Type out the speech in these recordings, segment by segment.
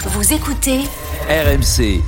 Vous écoutez RMC.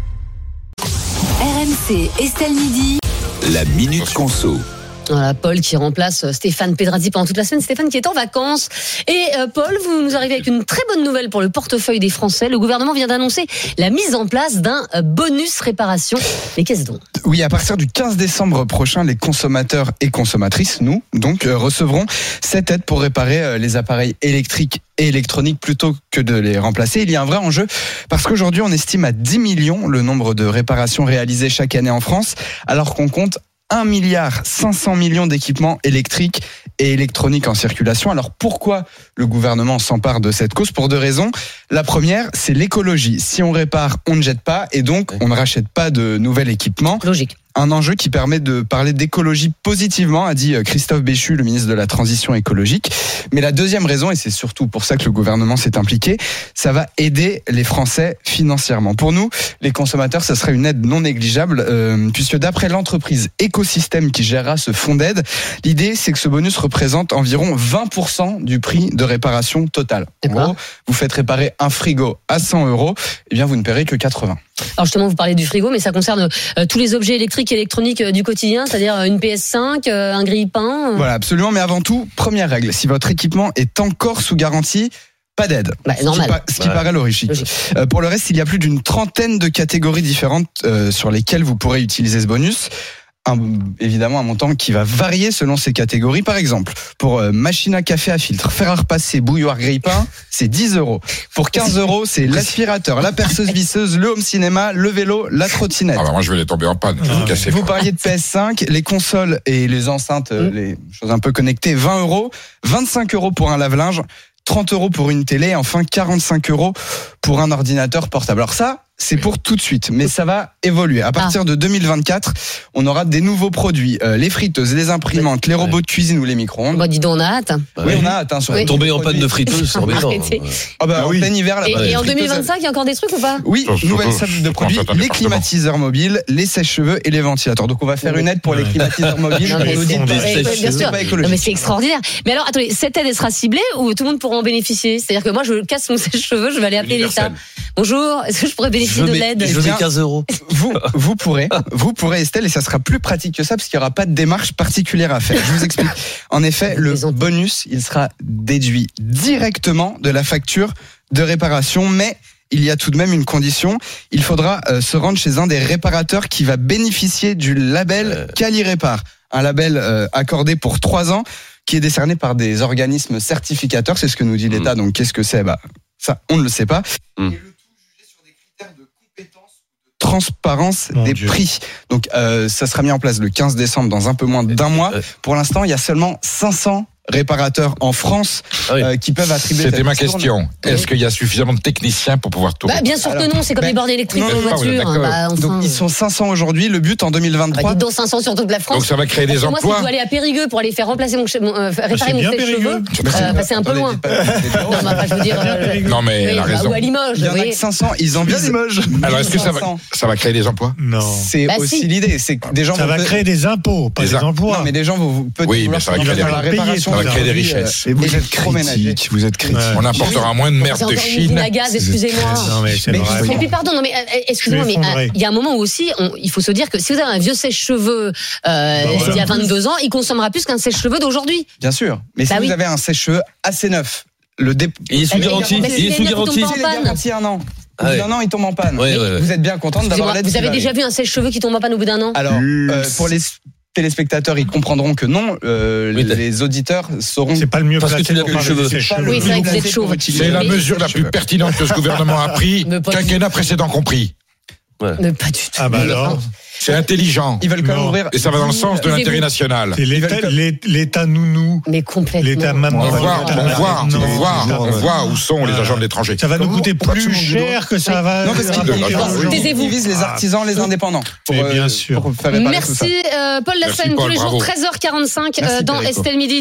RMC Estelle Midi. La Minute Conso. Voilà, Paul qui remplace Stéphane Pedrazzi pendant toute la semaine. Stéphane qui est en vacances. Et Paul, vous nous arrivez avec une très bonne nouvelle pour le portefeuille des Français. Le gouvernement vient d'annoncer la mise en place d'un bonus réparation. Mais qu'est-ce donc ? Oui, à partir du 15 décembre prochain, les consommateurs et consommatrices, nous, donc, recevront cette aide pour réparer les appareils électriques et électroniques plutôt que de les remplacer. Il y a un vrai enjeu parce qu'aujourd'hui, on estime à 10 millions le nombre de réparations réalisées chaque année en France, alors qu'on compte 1,5 milliard d'équipements électriques et électroniques en circulation. Alors pourquoi le gouvernement s'empare de cette cause ? Pour deux raisons. La première, c'est l'écologie. Si on répare, on ne jette pas et donc on ne rachète pas de nouvel équipement. Logique. Un enjeu qui permet de parler d'écologie positivement, a dit Christophe Béchu, le ministre de la Transition écologique. Mais la deuxième raison, et c'est surtout pour ça que le gouvernement s'est impliqué, ça va aider les Français financièrement. Pour nous, les consommateurs, ça serait une aide non négligeable, puisque d'après l'entreprise Écosystème qui gérera ce fonds d'aide, l'idée c'est que ce bonus représente environ 20% du prix de réparation totale. En gros, vous faites réparer un frigo à 100 €, eh bien vous ne paierez que 80. Alors justement, vous parlez du frigo, mais ça concerne tous les objets électriques et électroniques du quotidien, c'est-à-dire une PS5, un grille-pain. Voilà, absolument. Mais avant tout, première règle, si votre équipement est encore sous garantie, pas d'aide. Normal. Ce qui paraît logique. Pour le reste, il y a plus d'une trentaine de catégories différentes sur lesquelles vous pourrez utiliser ce bonus. Évidemment un montant qui va varier selon ces catégories. Par exemple, pour machine à café à filtre, fer à repasser, bouilloire, grille-pain, c'est 10 €. Pour 15 €, c'est l'aspirateur, la perceuse visseuse, le home cinéma, le vélo, la trottinette. Ah bah moi je vais les tomber en panne. Vous parliez de PS5, les consoles et les enceintes, les choses un peu connectées, 20 €, 25 € pour un lave-linge, 30 € pour une télé, et enfin 45 € pour un ordinateur portable. Alors ça, c'est pour tout de suite, mais ça va évoluer. À partir de 2024, on aura des nouveaux produits. Les friteuses, les imprimantes, les robots de cuisine ou les micro-ondes. Dis donc, on a hâte. Oui, on a hâte. Sur Tomber en panne de friteuse, c'est embêtant. En plein hiver. Là, et en 2025, il y a encore des trucs ou pas ? Oui, nouvelle salle de produits, les climatiseurs mobiles, les sèche-cheveux et les ventilateurs. Donc on va faire une aide pour les climatiseurs mobiles. Bien sûr. Mais c'est extraordinaire. Mais alors, attendez, cette aide, elle sera ciblée ou tout le monde pourra en bénéficier ? C'est-à-dire que moi, je casse mon sèche-cheveux, je vais aller appeler l'État. Bonjour, est-ce que je pourrais bénéficier de l'aide ? Je mets 15 €. Vous pourrez Estelle, et ça sera plus pratique que ça parce qu'il n'y aura pas de démarche particulière à faire. Je vous explique. En effet, le bonus, il sera déduit directement de la facture de réparation, mais il y a tout de même une condition. Il faudra se rendre chez un des réparateurs qui va bénéficier du label Quali-Répar, un label accordé pour 3 ans qui est décerné par des organismes certificateurs. C'est ce que nous dit l'État. Donc qu'est-ce que c'est ? Ça, on ne le sait pas. Transparence des prix. Donc ça sera mis en place le 15 décembre dans un peu moins d'un mois. Pour l'instant, il y a seulement 500 réparateurs en France qui peuvent attribuer. C'était ma question. Est-ce qu'il y a suffisamment de techniciens pour pouvoir tout bien sûr que non, c'est comme les bornes électriques dans les voitures. Donc ils sont 500 aujourd'hui, le but en 2023. Dites donc 500 sur toute la France. Donc ça va créer des emplois. Moi, si je dois aller à Périgueux pour aller faire remplacer réparer mon sèche-cheveux, c'est un peu loin. Je veux dire. Non mais elle a raison. Ou à Limoges. Il y en a que 500, ils en visent Limoges. Alors est-ce que ça va créer des emplois ? Non. C'est aussi l'idée, c'est que des gens ça va créer des impôts, pas des emplois. Non mais des gens vont peut-être mais ça va créer la réparation. Ça va créer des richesses. Et vous êtes critique. Vous êtes critique. On importera moins de merde de Chine. À gaz, excusez-moi. Et puis pardon, mais excusez-moi, mais il y a un moment où aussi, il faut se dire que si vous avez un vieux sèche-cheveux il y a 22 ans, il consommera plus qu'un sèche-cheveux d'aujourd'hui. Bien sûr. Mais si vous avez un sèche-cheveux assez neuf, il est sous garantie. Il est garanti un an. Au bout d'un an, il tombe en panne. Vous êtes bien contente d'avoir l'aide. Vous avez déjà vu un sèche-cheveux qui tombe en panne au bout d'un an ? Alors, pour les téléspectateurs, ils comprendront que non. Les auditeurs sauront. C'est pas le mieux parce que tu n'as plus les cheveux. Oui, c'est vrai que vous êtes chauve. C'est la mesure la plus pertinente que ce gouvernement a pris, quinquennat précédent compris. Mais pas du tout. Ah bah alors. C'est intelligent. Ils veulent quand même ouvrir. Et ça va dans le sens de l'intérêt national. C'est l'État nounou. Mais complètement. L'État maman. On voit où sont les agents de l'étranger. Ça va nous coûter plus cher que ça va. Non, parce qu'ils visent les artisans, les indépendants. Bien sûr. Pour faire réparer tout ça. Merci Paul Lassène, tous les jours 13h45 dans Estelle Midi.